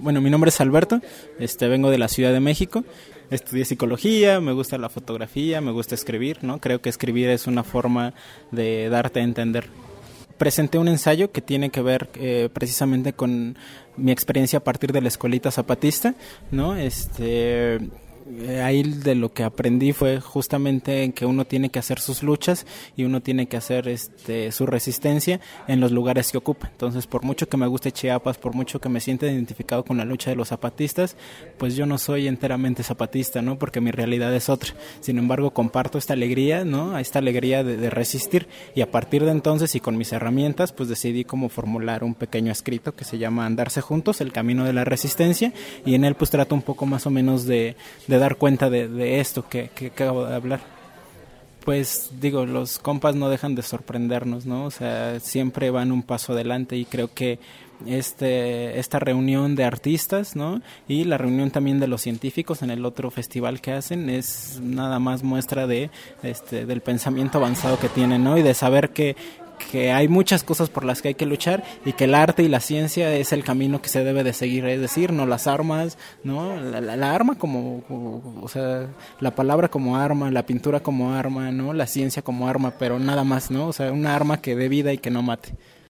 Bueno, mi nombre es Alberto, vengo de la Ciudad de México, estudié psicología, me gusta la fotografía, me gusta escribir, ¿no? Creo que escribir es una forma de darte a entender. Presenté un ensayo que tiene que ver precisamente con mi experiencia a partir de la escuelita zapatista, ¿no? Ahí de lo que aprendí fue justamente en que uno tiene que hacer sus luchas y uno tiene que hacer su resistencia en los lugares que ocupa. Entonces, por mucho que me guste Chiapas, por mucho que me sienta identificado con la lucha de los zapatistas, pues yo no soy enteramente zapatista, ¿no? Porque mi realidad es otra. Sin embargo, comparto esta alegría, ¿no? Esta alegría de resistir, y a partir de entonces y con mis herramientas, pues decidí como formular un pequeño escrito que se llama Andarse Juntos, el camino de la resistencia, y en él pues trato un poco más o menos de dar cuenta de esto que acabo de hablar. Pues digo, los compas no dejan de sorprendernos, ¿no? O sea, siempre van un paso adelante, y creo que esta reunión de artistas, ¿no? Y la reunión también de los científicos en el otro festival que hacen es nada más muestra del pensamiento avanzado que tienen, ¿no? Y de saber que hay muchas cosas por las que hay que luchar, y que el arte y la ciencia es el camino que se debe de seguir, es decir, no las armas, ¿no? La arma o sea, la palabra como arma, la pintura como arma, ¿no? La ciencia como arma, pero nada más, ¿no? O sea, una arma que dé vida y que no mate.